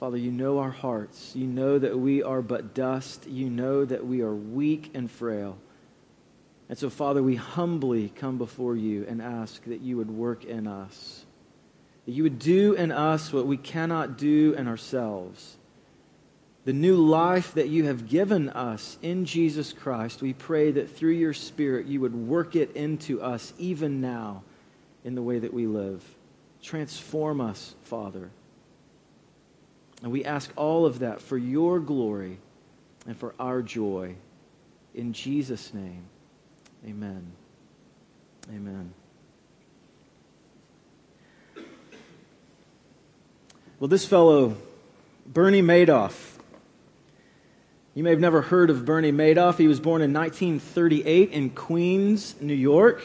Father, you know our hearts. You know that we are but dust. You know that we are weak and frail. And so, Father, we humbly come before you and ask that you would work in us, that you would do in us what we cannot do in ourselves. The new life that you have given us in Jesus Christ, we pray that through your Spirit you would work it into us even now in the way that we live. Transform us, Father. And we ask all of that for your glory and for our joy. In Jesus' name, amen. Amen. Well, this fellow, Bernie Madoff. You may have never heard of Bernie Madoff. He was born in 1938 in Queens, New York,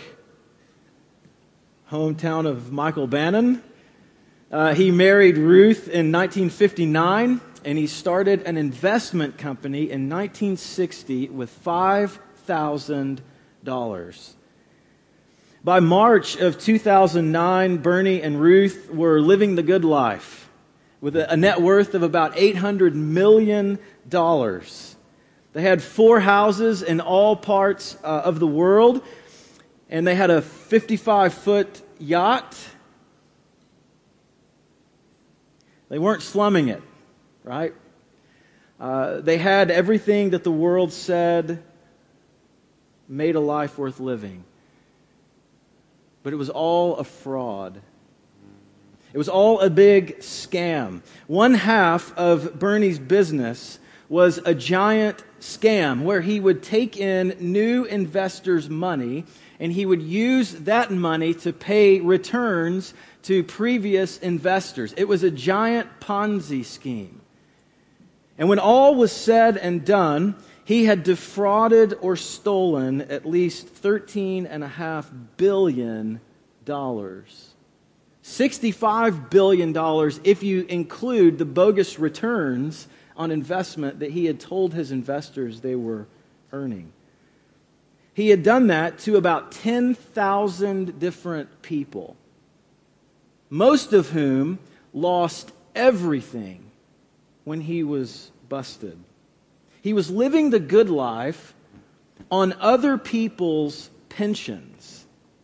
hometown of Michael Bannon. He married Ruth in 1959, and he started an investment company in 1960 with $5,000. By March of 2009, Bernie and Ruth were living the good life with a net worth of about $800 million. They had 4 houses in all parts of the world, and they had a 55-foot yacht. They weren't slumming it, right? They had everything that the world said made a life worth living. But it was all a fraud. It was all a big scam. One half of Bernie's business was a giant scam where he would take in new investors' money and he would use that money to pay returns to previous investors. It was a giant Ponzi scheme. And when all was said and done, he had defrauded or stolen at least $13.5 billion. $65 billion if you include the bogus returns on investment that he had told his investors they were earning. He had done that to about 10,000 different people, most of whom lost everything when he was busted. He was living the good life on other people's pensions.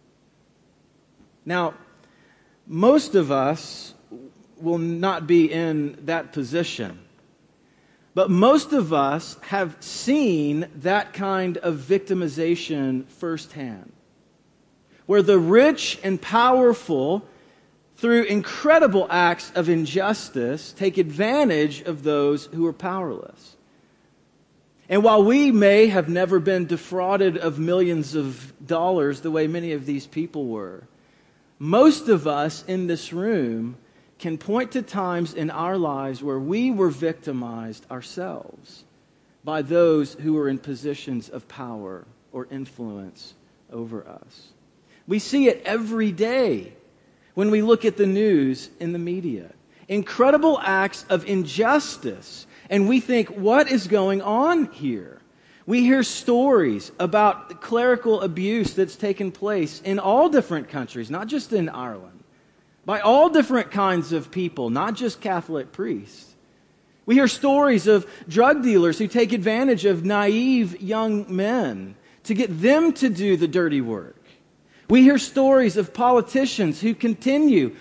Now, most of us will not be in that position. But most of us have seen that kind of victimization firsthand, where the rich and powerful, through incredible acts of injustice, take advantage of those who are powerless. And while we may have never been defrauded of millions of dollars the way many of these people were, most of us in this room can point to times in our lives where we were victimized ourselves by those who were in positions of power or influence over us. We see it every day when we look at the news in the media. Incredible acts of injustice, and we think, what is going on here? We hear stories about clerical abuse that's taken place in all different countries, not just in Ireland, by all different kinds of people, not just Catholic priests. We hear stories of drug dealers who take advantage of naive young men to get them to do the dirty work. We hear stories of politicians who continue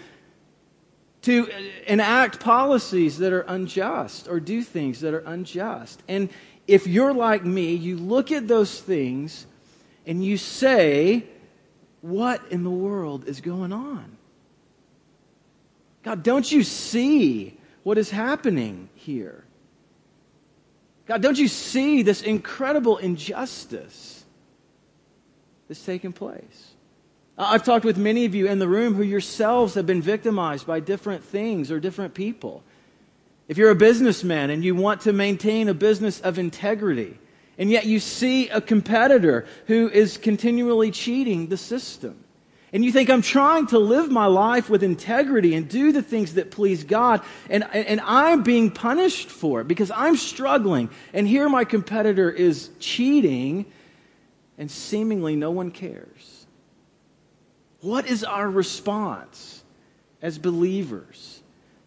to enact policies that are unjust or do things that are unjust. And if you're like me, you look at those things and you say, what in the world is going on? God, don't you see what is happening here? God, don't you see this incredible injustice that's taken place? I've talked with many of you in the room who yourselves have been victimized by different things or different people. If you're a businessman and you want to maintain a business of integrity, and yet you see a competitor who is continually cheating the system, and you think, I'm trying to live my life with integrity and do the things that please God, and I'm being punished for it because I'm struggling, and here my competitor is cheating, and seemingly no one cares. What is our response as believers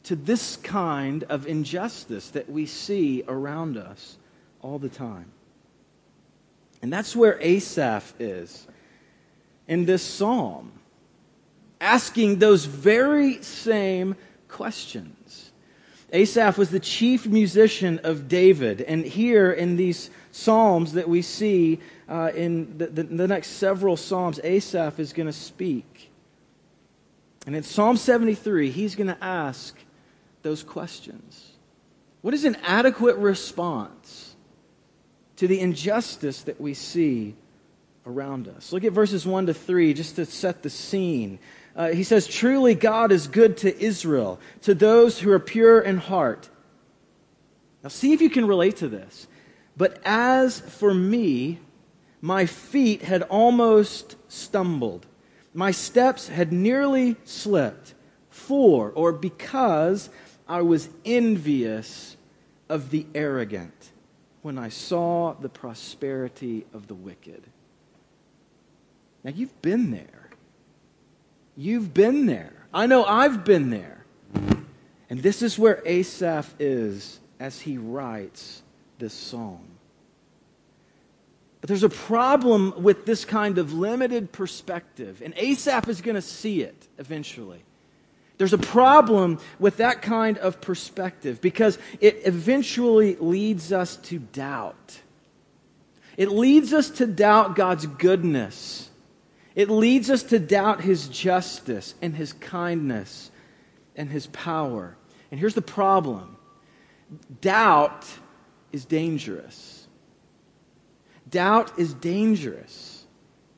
to this kind of injustice that we see around us all the time. And that's where Asaph is in this psalm, asking those very same questions. Asaph was the chief musician of David, and here in these psalms that we see in the next several psalms, Asaph is going to speak. And in Psalm 73, he's going to ask those questions. What is an adequate response to the injustice that we see around us? Look at verses 1 to 3 just to set the scene. He says, "Truly God is good to Israel, to those who are pure in heart." Now see if you can relate to this. "But as for me, my feet had almost stumbled. My steps had nearly slipped, because I was envious of the arrogant when I saw the prosperity of the wicked." Now you've been there. You've been there. I know I've been there. And this is where Asaph is as he writes this psalm. But there's a problem with this kind of limited perspective, and Asaph is going to see it eventually. There's a problem with that kind of perspective because it eventually leads us to doubt. It leads us to doubt God's goodness. It leads us to doubt His justice and His kindness and His power. And here's the problem. Doubt is dangerous. Doubt is dangerous.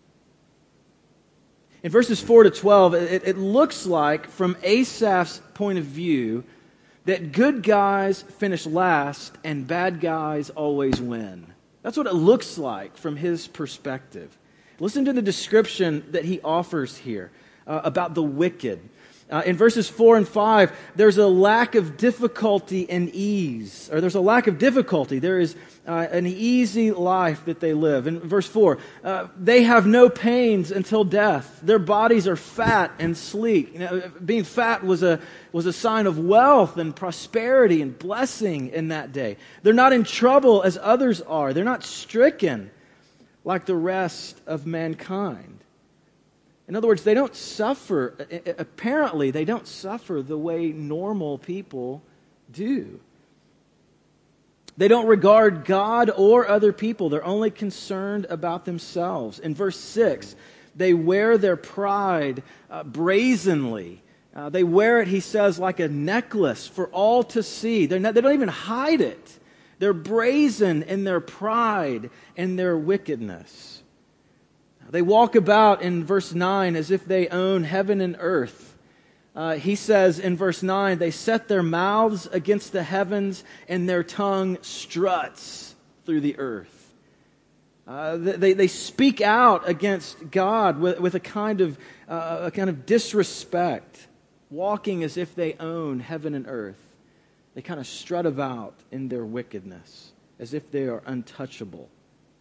In verses 4 to 12, it looks like, from Asaph's point of view, that good guys finish last and bad guys always win. That's what it looks like from his perspective. Listen to the description that he offers here about the wicked. In verses 4 and 5, there's a lack of difficulty and ease. Or there's a lack of difficulty. There is an easy life that they live. In verse 4, they have no pains until death. Their bodies are fat and sleek. You know, being fat was a sign of wealth and prosperity and blessing in that day. They're not in trouble as others are. They're not stricken like the rest of mankind. In other words, they don't suffer. Apparently, they don't suffer the way normal people do. They don't regard God or other people. They're only concerned about themselves. In verse 6, they wear their pride brazenly. They wear it, he says, like a necklace for all to see. They don't even hide it. They're brazen in their pride and their wickedness. They walk about, in verse 9, as if they own heaven and earth. He says in verse 9, they set their mouths against the heavens and their tongue struts through the earth. They speak out against God with a kind of disrespect, walking as if they own heaven and earth. They kind of strut about in their wickedness as if they are untouchable.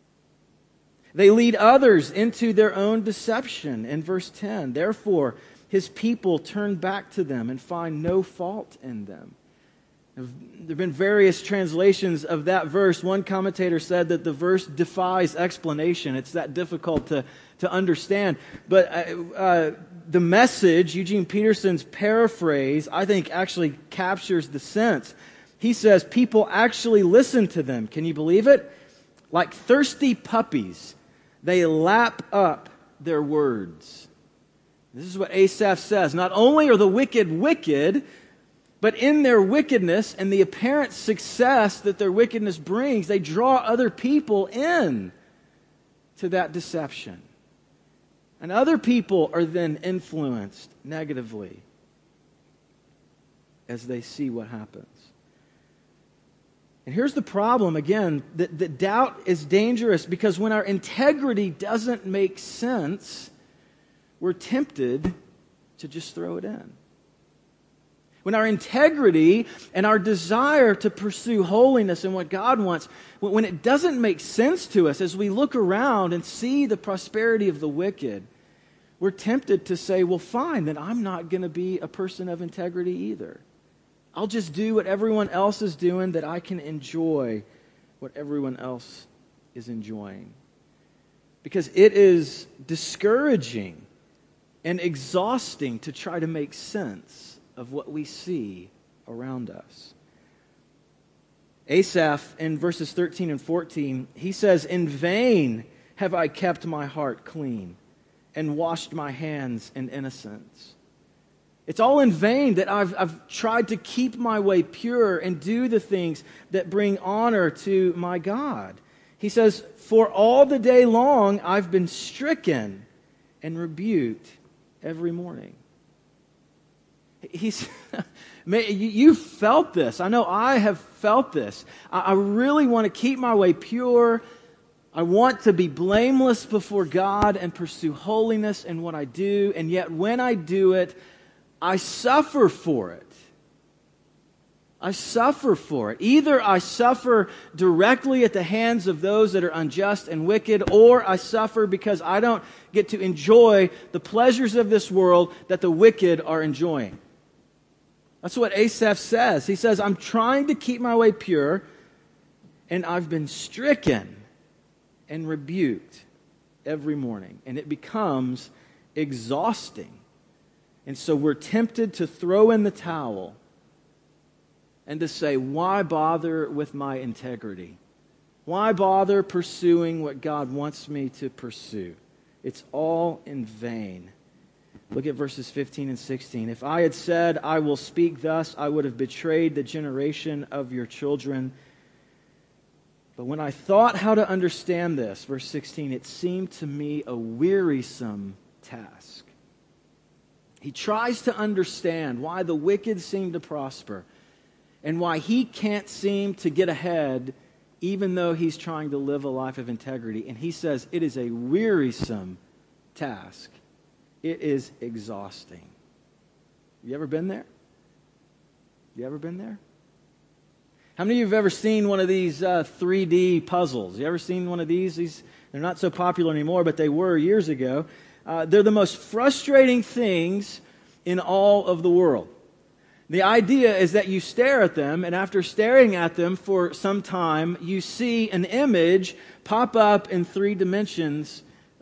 They lead others into their own deception. In verse 10, therefore, his people turn back to them and find no fault in them. There have been various translations of that verse. One commentator said that the verse defies explanation. It's that difficult to understand. But the Message, Eugene Peterson's paraphrase, I think actually captures the sense. He says, people actually listen to them. Can you believe it? Like thirsty puppies, they lap up their words. This is what Asaph says. Not only are the wicked wicked, but in their wickedness and the apparent success that their wickedness brings, they draw other people in to that deception. And other people are then influenced negatively as they see what happens. And here's the problem, again, that doubt is dangerous because when our integrity doesn't make sense, we're tempted to just throw it in. When our integrity and our desire to pursue holiness and what God wants, when it doesn't make sense to us as we look around and see the prosperity of the wicked, we're tempted to say, well, fine, then I'm not going to be a person of integrity either. I'll just do what everyone else is doing, that I can enjoy what everyone else is enjoying. Because it is discouraging and exhausting to try to make sense of what we see around us. Asaph, in verses 13 and 14, he says, "In vain have I kept my heart clean and washed my hands in innocence." It's all in vain that I've tried to keep my way pure and do the things that bring honor to my God. He says, "For all the day long I've been stricken and rebuked every morning." He's, you felt this. I know I have felt this. I really want to keep my way pure. I want to be blameless before God and pursue holiness in what I do. And yet when I do it, I suffer for it. I suffer for it. Either I suffer directly at the hands of those that are unjust and wicked, or I suffer because I don't get to enjoy the pleasures of this world that the wicked are enjoying. That's what Asaph says. He says, I'm trying to keep my way pure, and I've been stricken and rebuked every morning. And it becomes exhausting. And so we're tempted to throw in the towel and to say, why bother with my integrity? Why bother pursuing what God wants me to pursue? It's all in vain. Look at verses 15 and 16. "If I had said, I will speak thus, I would have betrayed the generation of your children. But when I thought how to understand this," verse 16, "it seemed to me a wearisome task." He tries to understand why the wicked seem to prosper and why he can't seem to get ahead even though he's trying to live a life of integrity. And he says it is a wearisome task. It is exhausting. You ever been there? You ever been there? How many of you have ever seen one of these 3D puzzles? You ever seen one of these? They're not so popular anymore, but they were years ago. They're the most frustrating things in all of the world. The idea is that you stare at them, and after staring at them for some time, you see an image pop up in 3 dimensions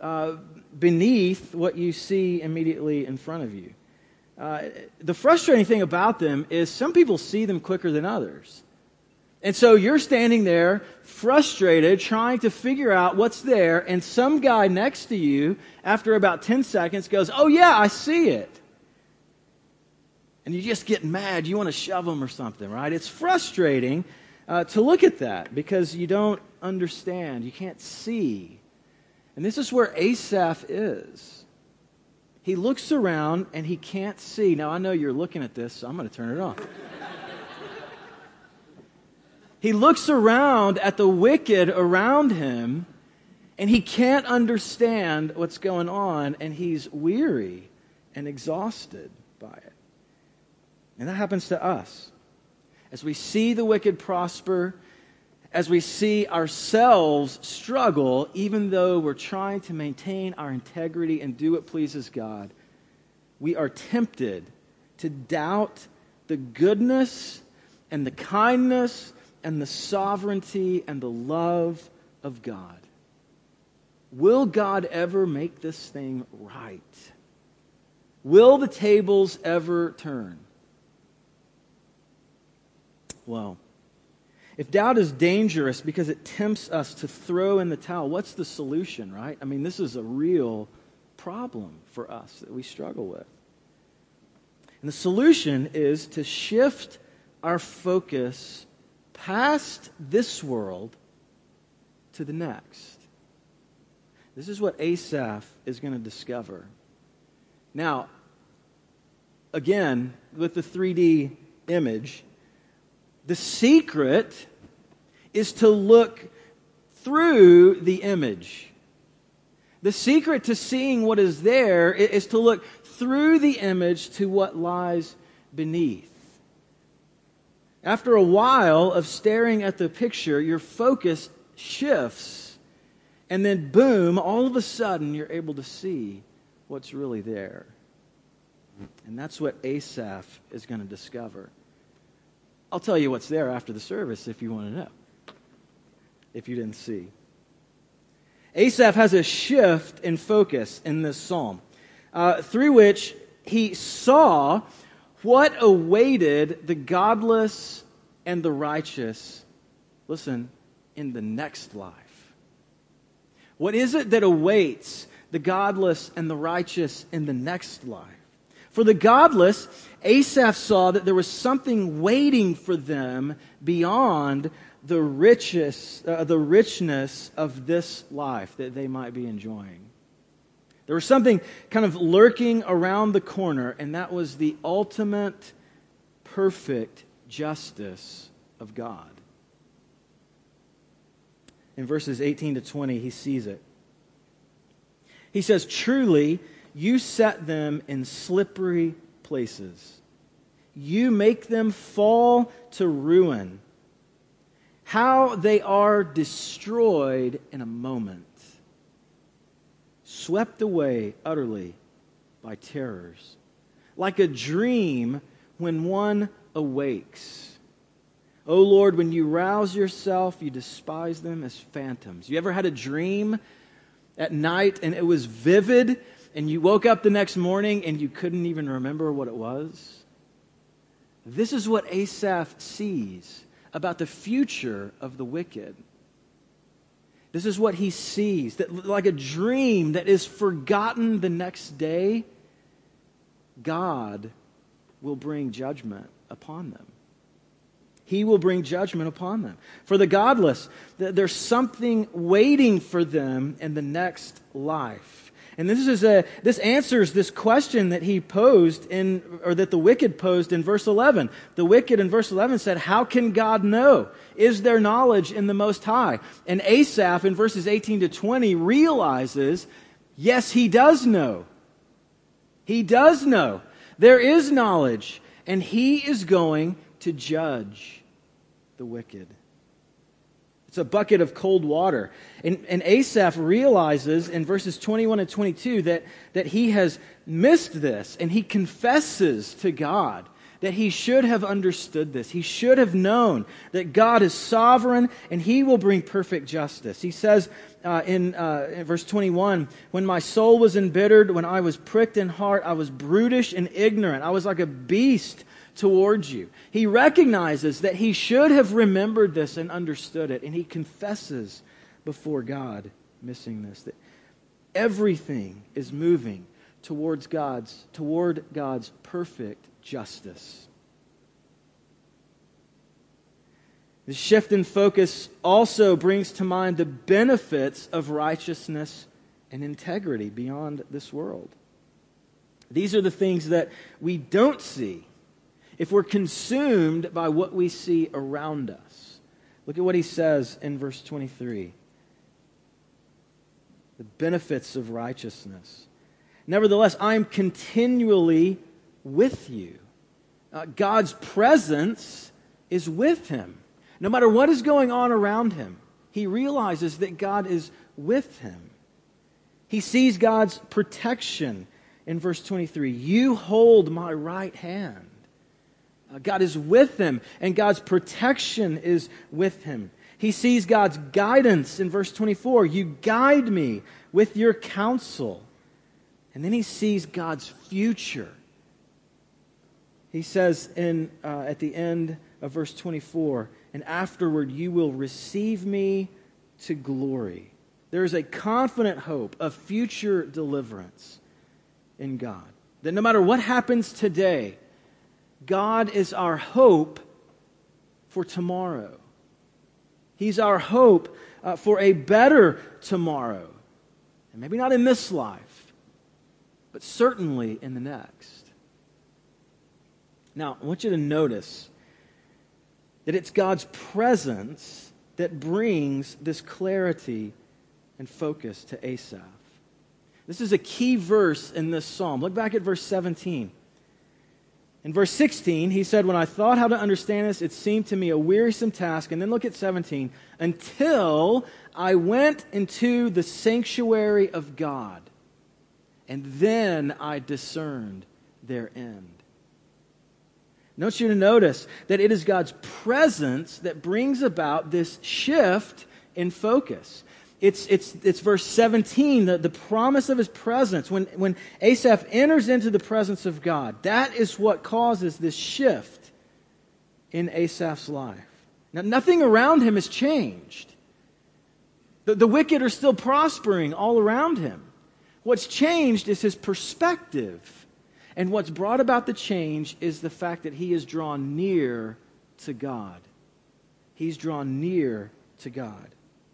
beneath what you see immediately in front of you. The frustrating thing about them is some people see them quicker than others. And so you're standing there frustrated, trying to figure out what's there, and some guy next to you, after about 10 seconds, goes, "Oh yeah, I see it." And you just get mad. You want to shove them or something, right? It's frustrating to look at that because you don't understand. You can't see. And this is where Asaph is. He looks around and he can't see. Now, I know you're looking at this, so I'm going to turn it on. He looks around at the wicked around him, and he can't understand what's going on, and he's weary and exhausted by it. And that happens to us. As we see the wicked prosper, as we see ourselves struggle, even though we're trying to maintain our integrity and do what pleases God, we are tempted to doubt the goodness and the kindness and the sovereignty and the love of God. Will God ever make this thing right? Will the tables ever turn? Well, if doubt is dangerous because it tempts us to throw in the towel, what's the solution, right? I mean, this is a real problem for us that we struggle with. And the solution is to shift our focus past this world to the next. This is what Asaph is going to discover. Now, again, with the 3D image, the secret is to look through the image. The secret to seeing what is there is to look through the image to what lies beneath. After a while of staring at the picture, your focus shifts, and then boom, all of a sudden you're able to see what's really there. And that's what Asaph is going to discover. I'll tell you what's there after the service if you want to know, if you didn't see. Asaph has a shift in focus in this psalm, through which he saw what awaited the godless and the righteous, listen, in the next life. What is it that awaits the godless and the righteous in the next life? For the godless, Asaph saw that there was something waiting for them beyond the richness of this life that they might be enjoying. There was something kind of lurking around the corner, and that was the ultimate, perfect justice of God. In verses 18 to 20, he sees it. He says, "Truly, you set them in slippery places. You make them fall to ruin. How they are destroyed in a moment, swept away utterly by terrors, like a dream when one awakes. O Lord, when you rouse yourself, you despise them as phantoms." You ever had a dream at night and it was vivid, and you woke up the next morning and you couldn't even remember what it was? This is what Asaph sees about the future of the wicked. This is what he sees, that like a dream that is forgotten the next day, God will bring judgment upon them. He will bring judgment upon them. For the godless, there's something waiting for them in the next life. And this answers this question that he posed that the wicked posed in verse 11. The wicked in verse 11 said, "How can God know? Is there knowledge in the Most High?" And Asaph in verses 18 to 20 realizes, yes, he does know. He does know. There is knowledge, and he is going to judge the wicked. It's a bucket of cold water. And Asaph realizes in verses 21 and 22 that he has missed this, and he confesses to God that he should have understood this. He should have known that God is sovereign and he will bring perfect justice. He says in verse 21, "When my soul was embittered, when I was pricked in heart, I was brutish and ignorant. I was like a beast towards you." He recognizes that he should have remembered this and understood it, and he confesses before God, missing this, that everything is moving toward God's perfect justice. The shift in focus also brings to mind the benefits of righteousness and integrity beyond this world. These are the things that we don't see if we're consumed by what we see around us. Look at what he says in verse 23. The benefits of righteousness. "Nevertheless, I am continually with you." God's presence is with him. No matter what is going on around him, he realizes that God is with him. He sees God's protection in verse 23. "You hold my right hand." God is with him, and God's protection is with him. He sees God's guidance in verse 24. "You guide me with your counsel." And then he sees God's future. He says at the end of verse 24, "And afterward you will receive me to glory." There is a confident hope of future deliverance in God. That no matter what happens today, God is our hope for tomorrow. He's our hope for a better tomorrow. And maybe not in this life, but certainly in the next. Now, I want you to notice that it's God's presence that brings this clarity and focus to Asaph. This is a key verse in this psalm. Look back at verse 17. In verse 16, he said, "When I thought how to understand this, it seemed to me a wearisome task." And then look at 17. "Until I went into the sanctuary of God, and then I discerned their end." I want you to notice that it is God's presence that brings about this shift in focus. It's verse 17, the promise of his presence. When Asaph enters into the presence of God, that is what causes this shift in Asaph's life. Now, nothing around him has changed. The wicked are still prospering all around him. What's changed is his perspective. And what's brought about the change is the fact that he is drawn near to God. He's drawn near to God.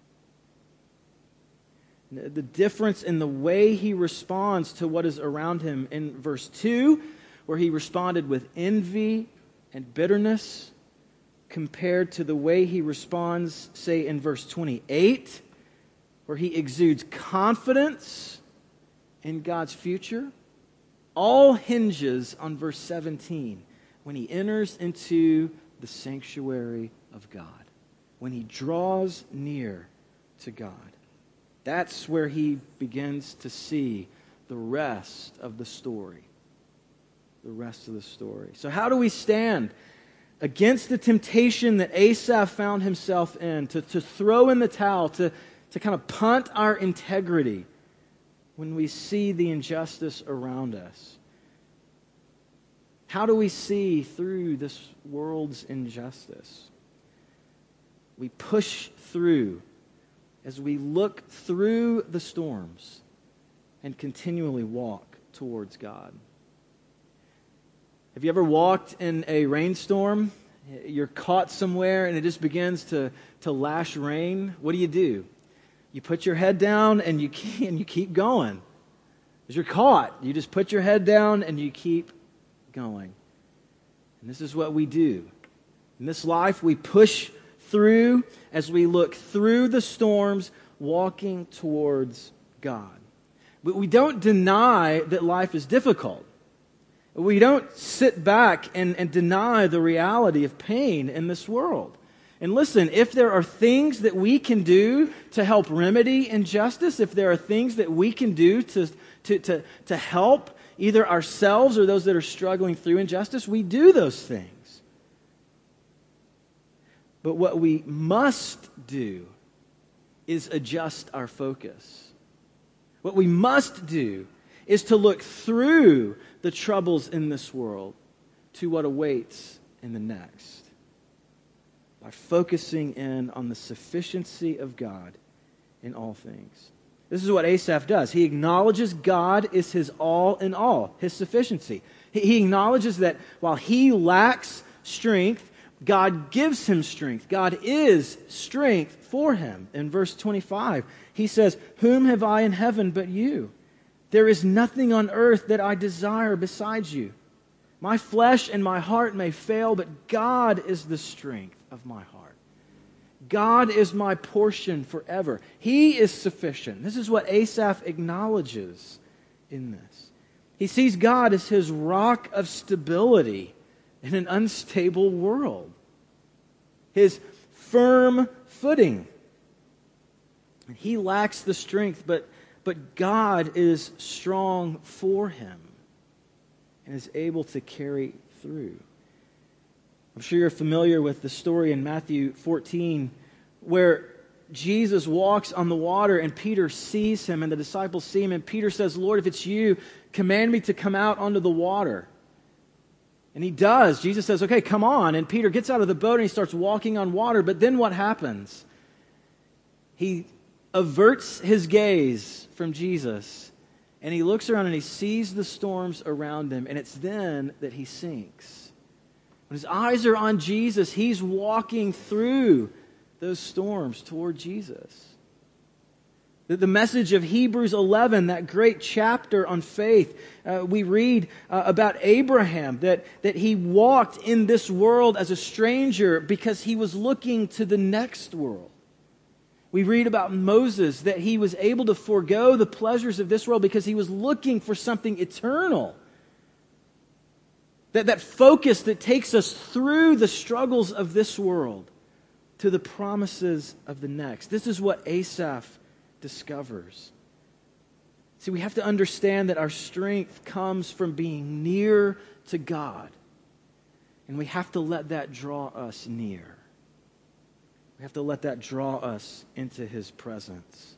The difference in the way he responds to what is around him in verse 2, where he responded with envy and bitterness, compared to the way he responds, say, in verse 28, where he exudes confidence in God's future, all hinges on verse 17, when he enters into the sanctuary of God, when he draws near to God. That's where he begins to see the rest of the story. The rest of the story. So how do we stand against the temptation that Asaph found himself in, to throw in the towel, to kind of punt our integrity when we see the injustice around us? How do we see through this world's injustice? We push through as we look through the storms and continually walk towards God. Have you ever walked in a rainstorm? You're caught somewhere and it just begins to lash rain. What do? You put your head down and you keep going. As you're caught, you just put your head down and you keep going. And this is what we do. In this life, we push through as we look through the storms, walking towards God. But we don't deny that life is difficult. We don't sit back and deny the reality of pain in this world. And listen, if there are things that we can do to help remedy injustice, if there are things that we can do to help either ourselves or those that are struggling through injustice, we do those things. But what we must do is adjust our focus. What we must do is to look through the troubles in this world to what awaits in the next, by focusing in on the sufficiency of God in all things. This is what Asaph does. He acknowledges God is his all in all, his sufficiency. He acknowledges that while he lacks strength, God gives him strength. God is strength for him. In verse 25, he says, "Whom have I in heaven but you? There is nothing on earth that I desire besides you. My flesh and my heart may fail, but God is the strength of my heart. God is my portion forever. He is sufficient." This is what Asaph acknowledges in this. He sees God as his rock of stability in an unstable world, his firm footing. He lacks the strength, but God is strong for him and is able to carry through. I'm sure you're familiar with the story in Matthew 14 where Jesus walks on the water and Peter sees him and the disciples see him, and Peter says, "Lord, if it's you, command me to come out onto the water." And he does. Jesus says, "Okay, come on." And Peter gets out of the boat and he starts walking on water. But then what happens? He averts his gaze from Jesus and he looks around and he sees the storms around him. And it's then that he sinks. When his eyes are on Jesus, he's walking through those storms toward Jesus. The message of Hebrews 11, that great chapter on faith, we read about Abraham, that he walked in this world as a stranger because he was looking to the next world. We read about Moses, that he was able to forego the pleasures of this world because he was looking for something eternal. That focus that takes us through the struggles of this world to the promises of the next. This is what Asaph discovers. See, we have to understand that our strength comes from being near to God. And we have to let that draw us near. We have to let that draw us into His presence.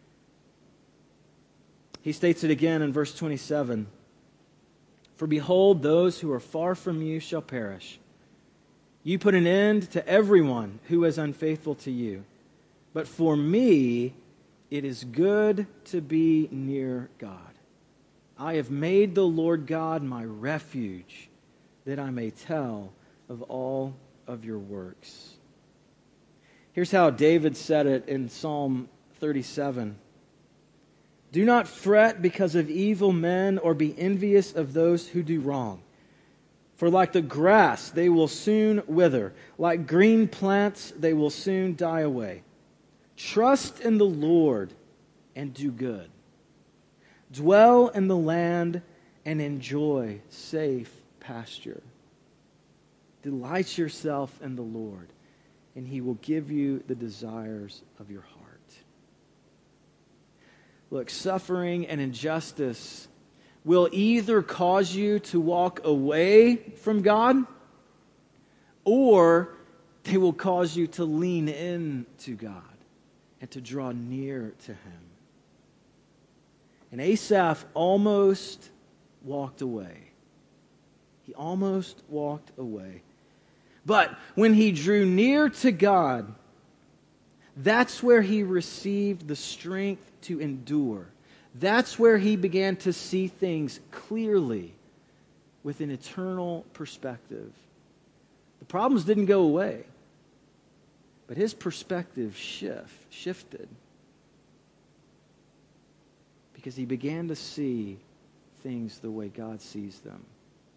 He states it again in verse 27. For behold, those who are far from you shall perish. You put an end to everyone who is unfaithful to you. But for me, it is good to be near God. I have made the Lord God my refuge, that I may tell of all of your works. Here's how David said it in Psalm 37. Do not fret because of evil men, or be envious of those who do wrong. For like the grass, they will soon wither. Like green plants, they will soon die away. Trust in the Lord and do good. Dwell in the land and enjoy safe pasture. Delight yourself in the Lord, and He will give you the desires of your heart. Look, suffering and injustice will either cause you to walk away from God, or they will cause you to lean in to God and to draw near to Him. And Asaph almost walked away. He almost walked away. But when he drew near to God, that's where he received the strength to endure. That's where he began to see things clearly with an eternal perspective. The problems didn't go away, but his perspective shifted. Because he began to see things the way God sees them.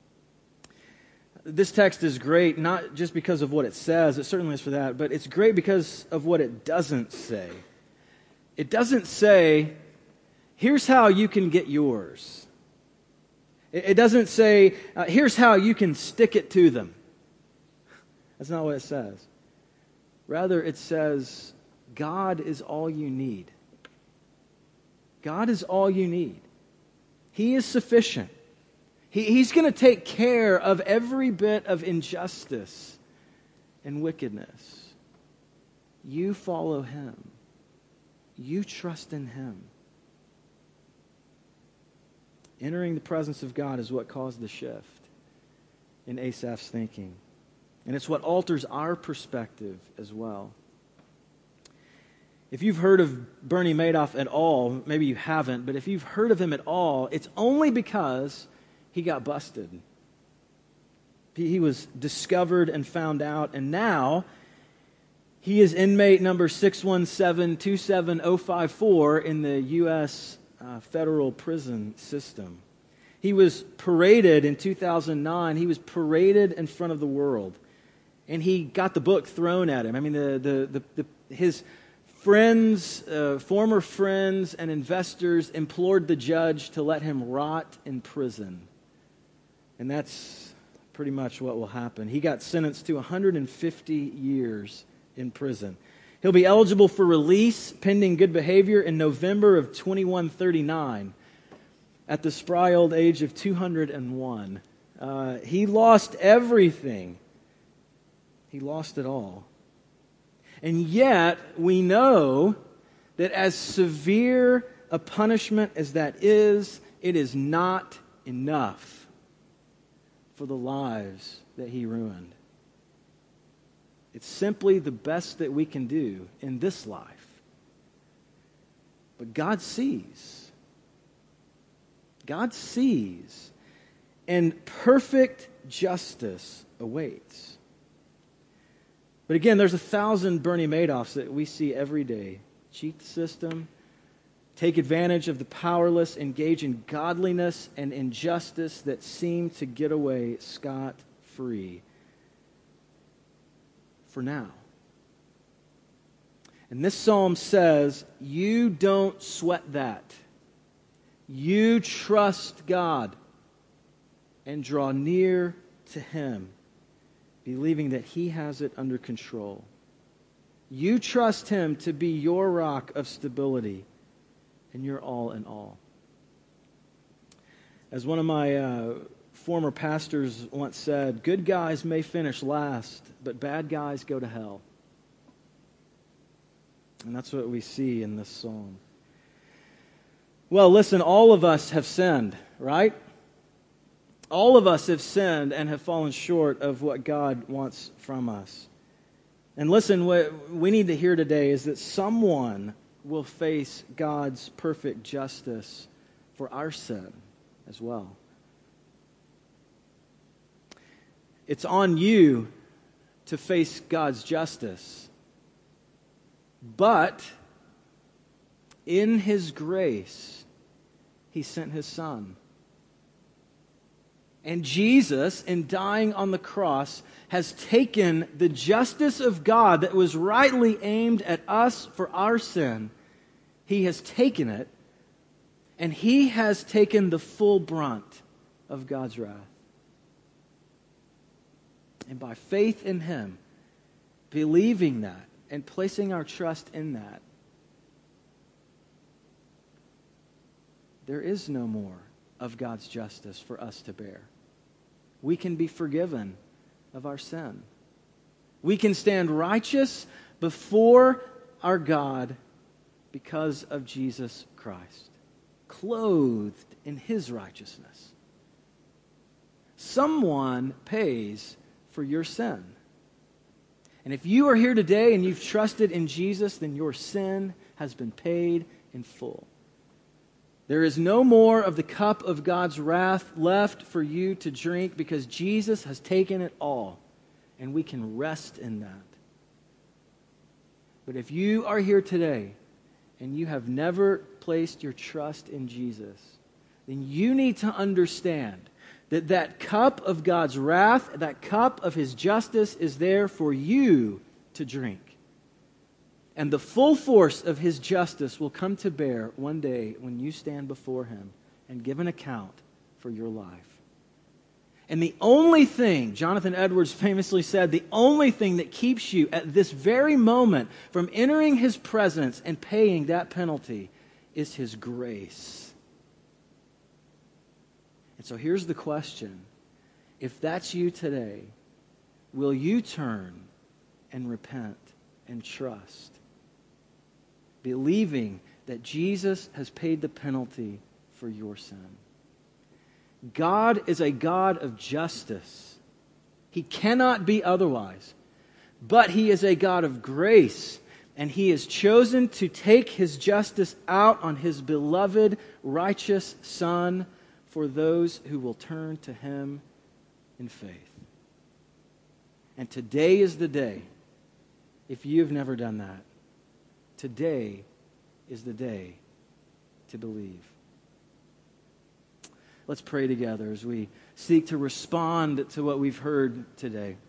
This text is great, not just because of what it says, it certainly is for that, but it's great because of what it doesn't say. It doesn't say, here's how you can get yours. It doesn't say, here's how you can stick it to them. That's not what it says. Rather, it says, God is all you need. God is all you need. He is sufficient. He's going to take care of every bit of injustice and wickedness. You follow Him. You trust in Him. Entering the presence of God is what caused the shift in Asaph's thinking. And it's what alters our perspective as well. If you've heard of Bernie Madoff at all, maybe you haven't, but if you've heard of him at all, it's only because he got busted. He was discovered and found out, and now he is inmate number 617-27054 in the U.S. federal prison system. He was paraded in 2009. He was paraded in front of the world, and he got the book thrown at him. I mean, his friends, former friends and investors implored the judge to let him rot in prison. And that's pretty much what will happen. He got sentenced to 150 years in prison. He'll be eligible for release pending good behavior in November of 2139 at the spry old age of 201. He lost everything. He lost it all. And yet, we know that as severe a punishment as that is, it is not enough for the lives that he ruined. It's simply the best that we can do in this life. But God sees. God sees. And perfect justice awaits. But again, there's 1,000 Bernie Madoffs that we see every day. Cheat the system, take advantage of the powerless, engage in godliness and injustice that seem to get away scot-free. For now. And this psalm says, you don't sweat that. You trust God and draw near to Him, believing that He has it under control. You trust Him to be your rock of stability and your all in all. As one of my former pastors once said, "Good guys may finish last, but bad guys go to hell." And that's what we see in this psalm. Well, listen, all of us have sinned, right? All of us have sinned and have fallen short of what God wants from us. And listen, what we need to hear today is that someone will face God's perfect justice for our sin as well. It's on you to face God's justice. But in His grace, He sent His Son. And Jesus, in dying on the cross, has taken the justice of God that was rightly aimed at us for our sin. He has taken it, and He has taken the full brunt of God's wrath. And by faith in Him, believing that, and placing our trust in that, there is no more of God's justice for us to bear. We can be forgiven of our sin. We can stand righteous before our God because of Jesus Christ, clothed in His righteousness. Someone pays for your sin. And if you are here today and you've trusted in Jesus, then your sin has been paid in full. There is no more of the cup of God's wrath left for you to drink because Jesus has taken it all, and we can rest in that. But if you are here today and you have never placed your trust in Jesus, then you need to understand that that cup of God's wrath, that cup of His justice is there for you to drink. And the full force of His justice will come to bear one day when you stand before Him and give an account for your life. And the only thing, Jonathan Edwards famously said, the only thing that keeps you at this very moment from entering His presence and paying that penalty is His grace. And so here's the question. If that's you today, will you turn and repent and trust, believing that Jesus has paid the penalty for your sin? God is a God of justice. He cannot be otherwise. But He is a God of grace, and He has chosen to take His justice out on His beloved, righteous Son for those who will turn to Him in faith. And today is the day, if you have never done that, today is the day to believe. Let's pray together as we seek to respond to what we've heard today.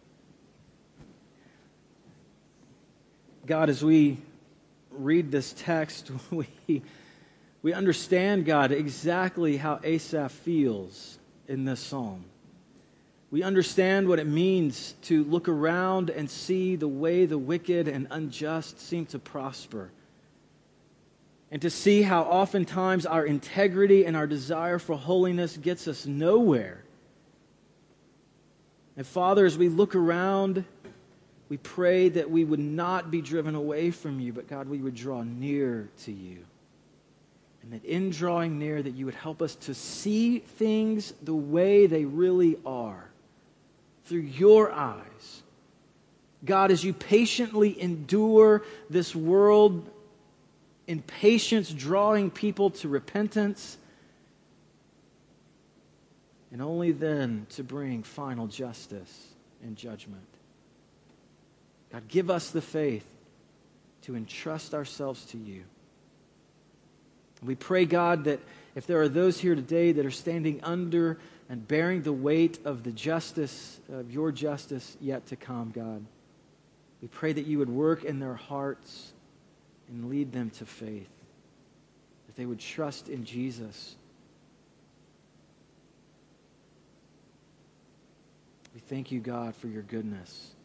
God, as we read this text, we understand, God, exactly how Asaph feels in this psalm. We understand what it means to look around and see the way the wicked and unjust seem to prosper. And to see how oftentimes our integrity and our desire for holiness gets us nowhere. And Father, as we look around, we pray that we would not be driven away from You, but God, we would draw near to You. And that in drawing near, that You would help us to see things the way they really are, through Your eyes. God, as You patiently endure this world in patience, drawing people to repentance, and only then to bring final justice and judgment. God, give us the faith to entrust ourselves to You. We pray, God, that if there are those here today that are standing under and bearing the weight of the justice, of Your justice yet to come, God, we pray that You would work in their hearts and lead them to faith, that they would trust in Jesus. We thank You, God, for Your goodness.